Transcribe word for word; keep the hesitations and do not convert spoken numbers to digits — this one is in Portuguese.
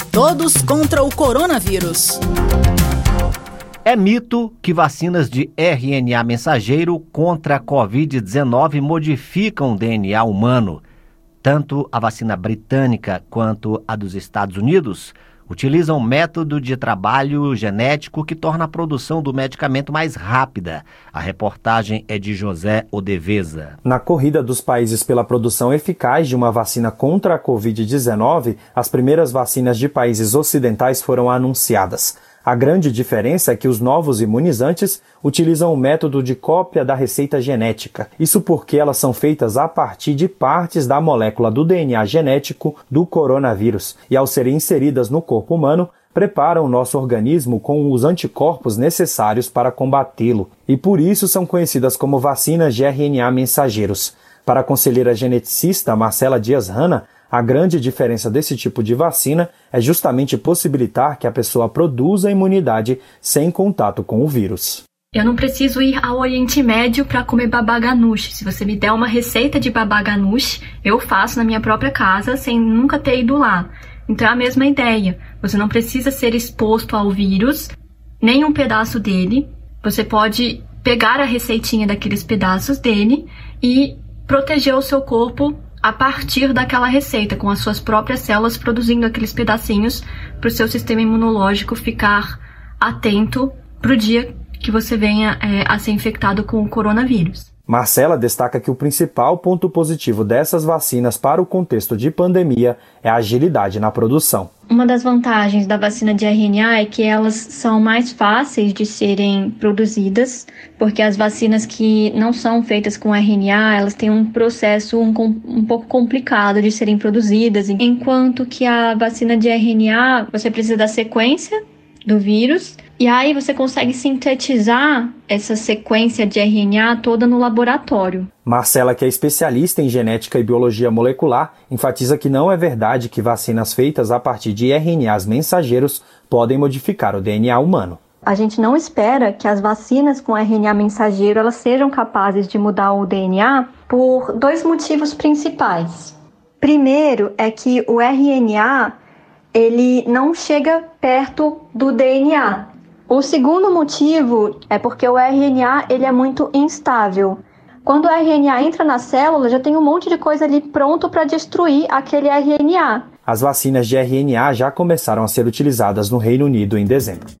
Todos contra o coronavírus. É mito que vacinas de R N A mensageiro contra a covid dezenove modificam o D N A humano. Tanto a vacina britânica quanto a dos Estados Unidos utilizam um método de trabalho genético que torna a produção do medicamento mais rápida. A reportagem é de José Odeveza. Na corrida dos países pela produção eficaz de uma vacina contra a covid dezenove, as primeiras vacinas de países ocidentais foram anunciadas. A grande diferença é que os novos imunizantes utilizam o método de cópia da receita genética. Isso porque elas são feitas a partir de partes da molécula do D N A genético do coronavírus e, ao serem inseridas no corpo humano, preparam o nosso organismo com os anticorpos necessários para combatê-lo. E por isso são conhecidas como vacinas de R N A mensageiros. Para a conselheira geneticista Marcela Dias-Hanna, a grande diferença desse tipo de vacina é justamente possibilitar que a pessoa produza a imunidade sem contato com o vírus. Eu não preciso ir ao Oriente Médio para comer baba ganoush. Se você me der uma receita de baba ganoush, eu faço na minha própria casa sem nunca ter ido lá. Então é a mesma ideia. Você não precisa ser exposto ao vírus, nem um pedaço dele. Você pode pegar a receitinha daqueles pedaços dele e proteger o seu corpo a partir daquela receita, com as suas próprias células produzindo aqueles pedacinhos para o seu sistema imunológico ficar atento para o dia que você venha é, a ser infectado com o coronavírus. Marcela destaca que o principal ponto positivo dessas vacinas para o contexto de pandemia é a agilidade na produção. Uma das vantagens da vacina de R N A é que elas são mais fáceis de serem produzidas, porque as vacinas que não são feitas com R N A, elas têm um processo um, um pouco complicado de serem produzidas, enquanto que a vacina de R N A, você precisa da sequência do vírus, e aí você consegue sintetizar essa sequência de R N A toda no laboratório. Marcela, que é especialista em genética e biologia molecular, enfatiza que não é verdade que vacinas feitas a partir de R N As mensageiros podem modificar o D N A humano. A gente não espera que as vacinas com R N A mensageiro elas sejam capazes de mudar o D N A por dois motivos principais. Primeiro é que o R N A ele não chega perto do D N A. O segundo motivo é porque o R N A ele é muito instável. Quando o R N A entra na célula, já tem um monte de coisa ali pronto para destruir aquele R N A. As vacinas de R N A já começaram a ser utilizadas no Reino Unido em dezembro.